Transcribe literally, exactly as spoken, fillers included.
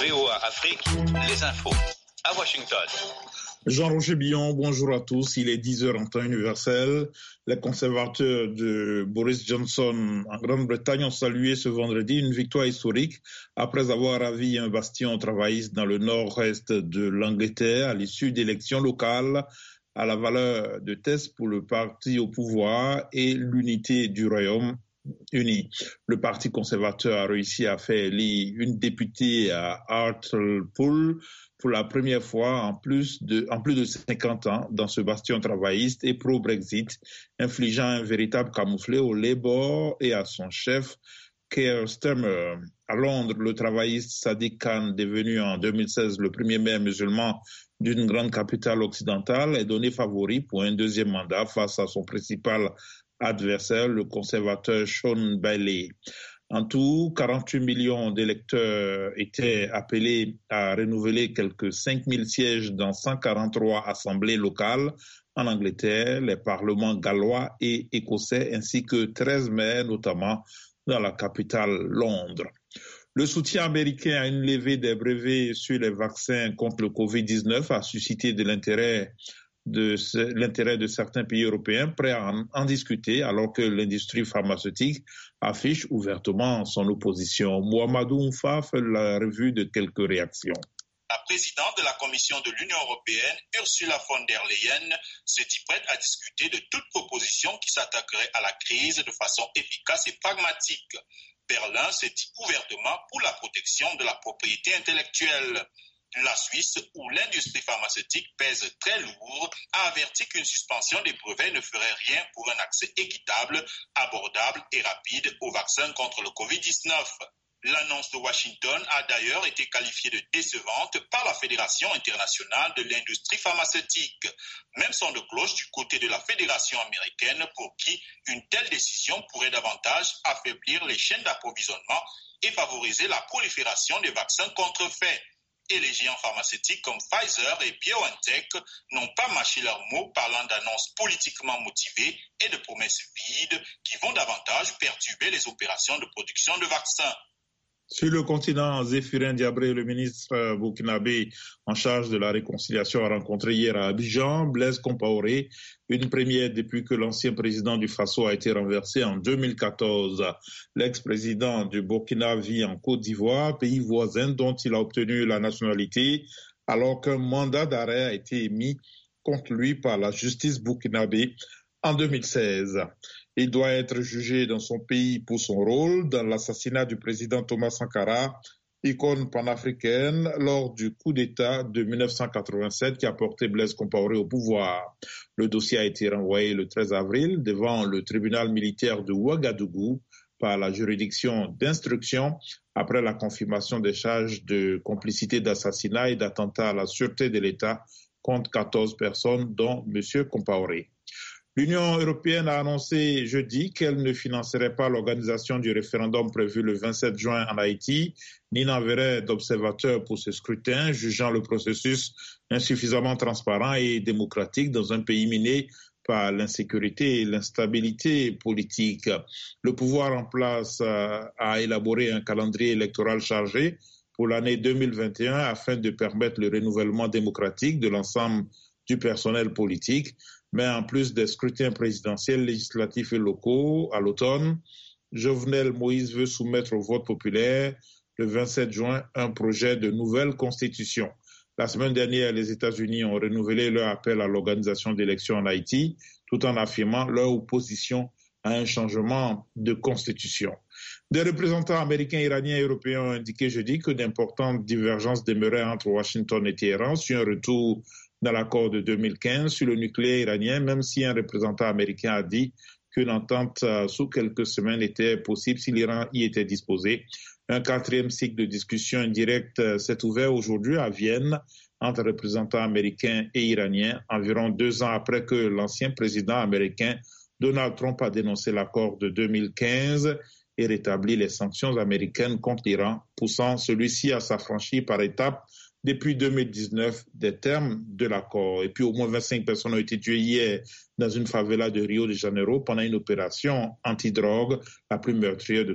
V O A Afrique, les infos à Washington. Jean-Roger Billon, bonjour à tous. Il est dix heures en temps universel. Les conservateurs de Boris Johnson en Grande-Bretagne ont salué ce vendredi une victoire historique après avoir ravi un bastion travailliste dans le nord-est de l'Angleterre à l'issue d'élections locales à la valeur de test pour le parti au pouvoir et l'unité du Royaume-Uni. Le Parti conservateur a réussi à faire élire une députée à Hartlepool pour la première fois en plus de, en plus de cinquante ans dans ce bastion travailliste et pro-Brexit, infligeant un véritable camouflet au Labour et à son chef, Keir Starmer. À Londres, le travailliste Sadiq Khan, devenu en deux mille seize le premier maire musulman d'une grande capitale occidentale, est donné favori pour un deuxième mandat face à son principal adversaire, le conservateur Sean Bailey. En tout, quarante-huit millions d'électeurs étaient appelés à renouveler quelques cinq mille sièges dans cent quarante-trois assemblées locales en Angleterre, les parlements gallois et écossais, ainsi que treize maires, notamment dans la capitale Londres. Le soutien américain à une levée des brevets sur les vaccins contre le covid dix-neuf a suscité de l'intérêt de l'intérêt de certains pays européens prêts à en, en discuter alors que l'industrie pharmaceutique affiche ouvertement son opposition. Mohamedou Oumfa fait la revue de quelques réactions. La présidente de la Commission de l'Union européenne, Ursula von der Leyen, se dit prête à discuter de toute proposition qui s'attaquerait à la crise de façon efficace et pragmatique. Berlin se dit ouvertement pour la protection de la propriété intellectuelle. La Suisse, où l'industrie pharmaceutique pèse très lourd, a averti qu'une suspension des brevets ne ferait rien pour un accès équitable, abordable et rapide aux vaccins contre le covid dix-neuf. L'annonce de Washington a d'ailleurs été qualifiée de décevante par la Fédération internationale de l'industrie pharmaceutique. Même son de cloche du côté de la Fédération américaine pour qui une telle décision pourrait davantage affaiblir les chaînes d'approvisionnement et favoriser la prolifération des vaccins contrefaits. Et les géants pharmaceutiques comme Pfizer et BioNTech n'ont pas mâché leurs mots parlant d'annonces politiquement motivées et de promesses vides qui vont davantage perturber les opérations de production de vaccins. Sur le continent, Zéphirin Diabré, le ministre burkinabé en charge de la réconciliation, a rencontré hier à Abidjan Blaise Compaoré, une première depuis que l'ancien président du Faso a été renversé en deux mille quatorze. L'ex-président du Burkina vit en Côte d'Ivoire, pays voisin dont il a obtenu la nationalité, alors qu'un mandat d'arrêt a été émis contre lui par la justice burkinabé en deux mille seize. Il doit être jugé dans son pays pour son rôle dans l'assassinat du président Thomas Sankara, icône panafricaine, lors du coup d'État de mille neuf cent quatre-vingt-sept qui a porté Blaise Compaoré au pouvoir. Le dossier a été renvoyé le treize avril devant le tribunal militaire de Ouagadougou par la juridiction d'instruction après la confirmation des charges de complicité d'assassinat et d'attentat à la sûreté de l'État contre quatorze personnes, dont M. Compaoré. L'Union européenne a annoncé jeudi qu'elle ne financerait pas l'organisation du référendum prévu le vingt-sept juin en Haïti, ni n'enverrait d'observateurs pour ce scrutin, jugeant le processus insuffisamment transparent et démocratique dans un pays miné par l'insécurité et l'instabilité politique. Le pouvoir en place a élaboré un calendrier électoral chargé pour l'année deux mille vingt et un afin de permettre le renouvellement démocratique de l'ensemble du personnel politique. Mais en plus des scrutins présidentiels, législatifs et locaux à l'automne, Jovenel Moïse veut soumettre au vote populaire le vingt-sept juin un projet de nouvelle constitution. La semaine dernière, les États-Unis ont renouvelé leur appel à l'organisation d'élections en Haïti, tout en affirmant leur opposition à un changement de constitution. Des représentants américains, iraniens et européens ont indiqué jeudi que d'importantes divergences demeuraient entre Washington et Téhéran sur un retour dans l'accord de deux mille quinze sur le nucléaire iranien, même si un représentant américain a dit qu'une entente euh, sous quelques semaines était possible si l'Iran y était disposé. Un quatrième cycle de discussion indirecte euh, s'est ouvert aujourd'hui à Vienne entre représentants américains et iraniens, environ deux ans après que l'ancien président américain Donald Trump a dénoncé l'accord de deux mille quinze et rétabli les sanctions américaines contre l'Iran, poussant celui-ci à s'affranchir par étapes depuis deux mille dix-neuf des termes de l'accord. Et puis au moins vingt-cinq personnes ont été tuées hier dans une favela de Rio de Janeiro pendant une opération anti-drogue, la plus meurtrière de